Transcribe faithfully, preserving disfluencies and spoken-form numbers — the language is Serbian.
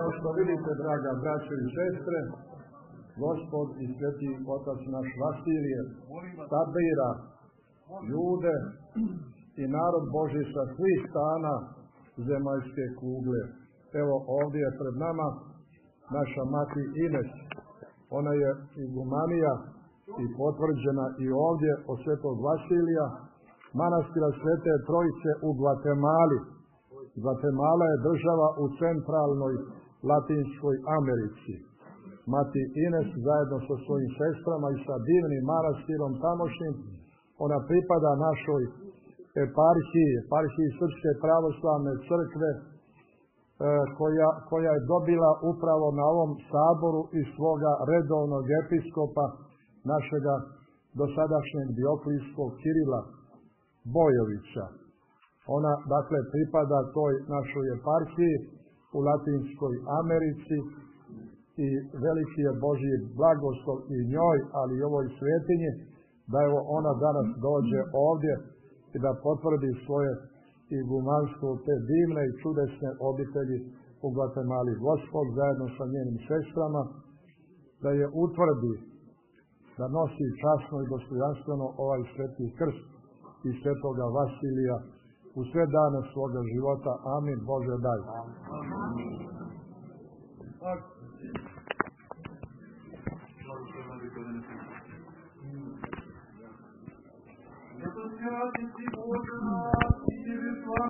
Kao što vidite, draga braćo i sestre, Gospod i sveti otac naš Vasilije sabira ljude i narod Božji sa svih strana zemaljske kugle. Evo ovdje je pred nama naša mati Ines. Ona je igumanija i potvrđena i ovdje od svetog Vasilija, manastira Svete Trojice u Gvatemali. Gvatemala je država u centralnoj Latinskoj Americi. Mati Ines zajedno sa svojim sestrama i sa divnim manastirom tamošnjim, ona pripada našoj eparhiji, eparhiji Srpske pravoslavne crkve, e, koja, koja je dobila upravo na ovom saboru i svoga redovnog episkopa, našega dosadašnjeg dioklijskog Kirila Bojovića. Ona, dakle, pripada toj našoj eparhiji u Latinskoj Americi i veliki je Božji blagoslov i njoj, ali i ovoj svetinji, da evo ona danas dođe ovdje i da potvrdi svoje igumanstvo te divne i čudesne obitelji u Gvatemali. Gospod zajedno sa njenim sestrama da je utvrdi da nosi časno i dostojanstveno ovaj sveti krst i svetoga Vasilija u sve dane svoga života. Amin. Bože daj. Amin.